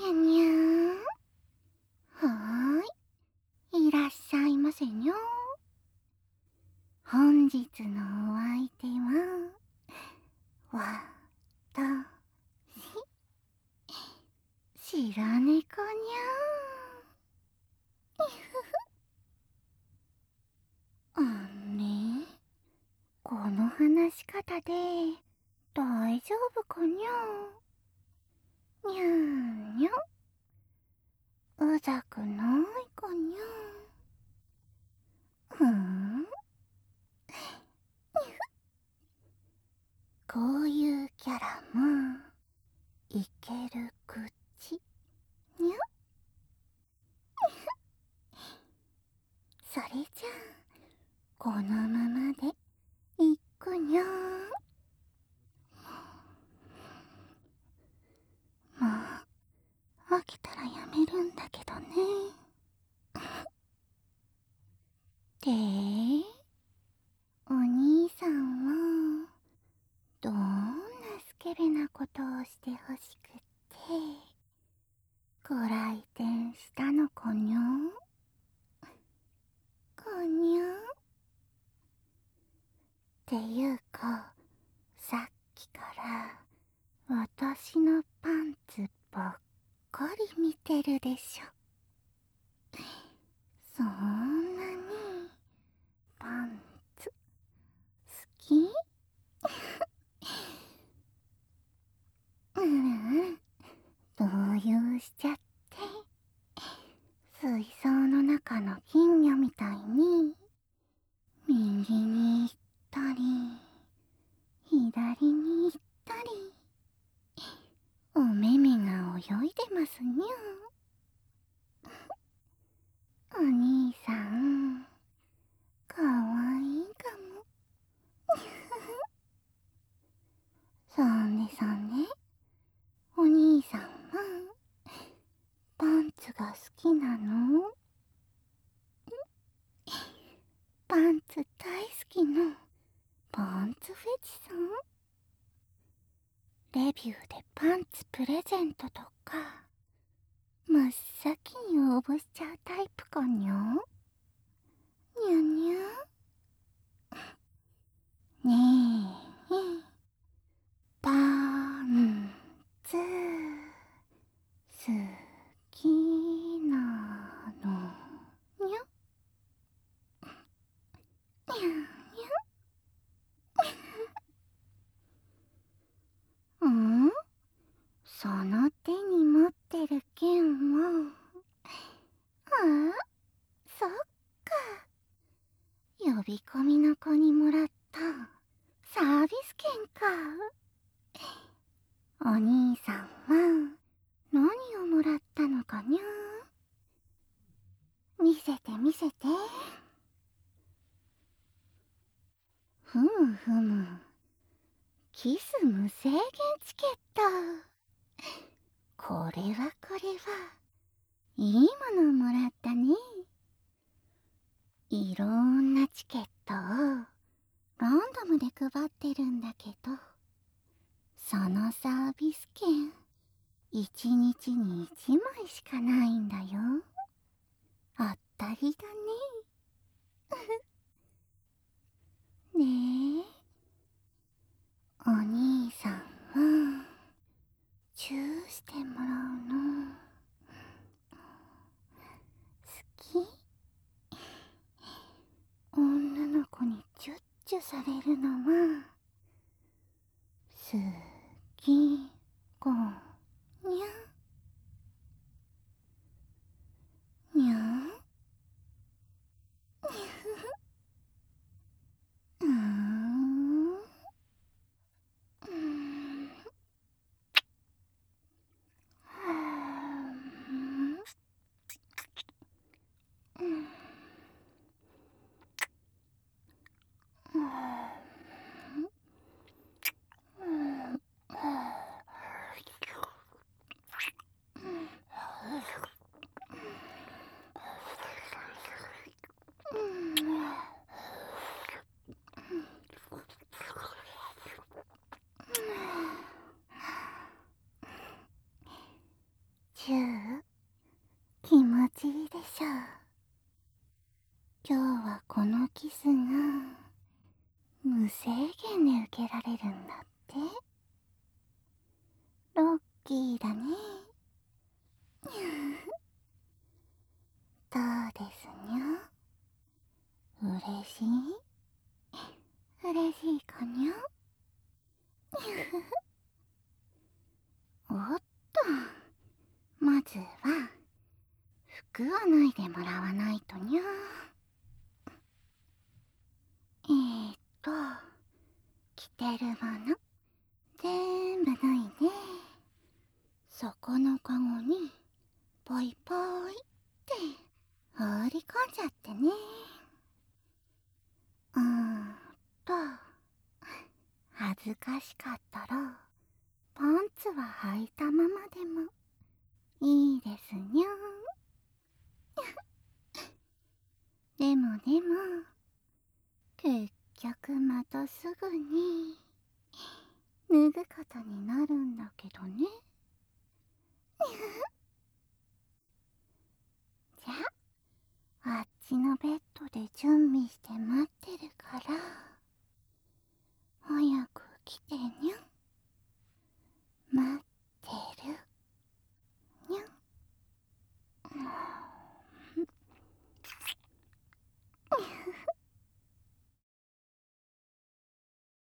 にゃー。はーい、いらっしゃいませにょ。本日のお相手は、わたし、白猫にゃー。ね、この話し方で大丈夫かにゃ。にゃーにゃ。うざくないかにゃ。ふん。こういうキャラもいける口にゃ。それじゃあこのままでいくにゃ。もう飽きたらやめるんだけどね。で、お兄さんはどんなスケベなことをしてほしくってご来店したのこにょ。こにょ。っていうか、さっきから私のパンツばっかり見てるでしょ。そんなにパンツ好き？動揺しちゃって、水槽の中の金魚みたいに右に行ったり左に行ったり、お目目が泳いでますにゃ。お兄さんかわいいかも。そうねそうね。お兄さんはパンツが好きなの？パンツ大好きのパンツフェチさん？レビューでパンツプレゼントとか真っ先に応募しちゃうタイプかにゃ。にゃにゃ。ねえ、パンツ好きなのにゃ。にゃにゃ。ん？その手に持ってる剣は、あ、そっか。呼び込みの子にもらったサービス券か。お兄さんは何をもらったのかにゃ。見せて見せて。ふむふむ。キス無制限チケット。これはこれは、いいものをもらったね。いろんなチケットをランダムで配ってるんだけど、そのサービス券1日に1枚しかないんだよ。あったりだね。ねえ、お兄さんはチューしてもらうの好き？女の子にチュッチュされるのは好きこにゃ。にゃ。うーん。うーん。はーん。うん。うん。 キーだね。どうですにゃ。嬉しい嬉しいかにゃ。おっと、まずは服を脱いでもらわないとにゃ。と着てるもの全部脱いで、そこのカゴにポイポイって放り込んじゃってね。と恥ずかしかったらパンツは履いたままでもいいですにゃ。でも結局またすぐに脱ぐことになるんだけどね。じゃあ、あっちのベッドで準備し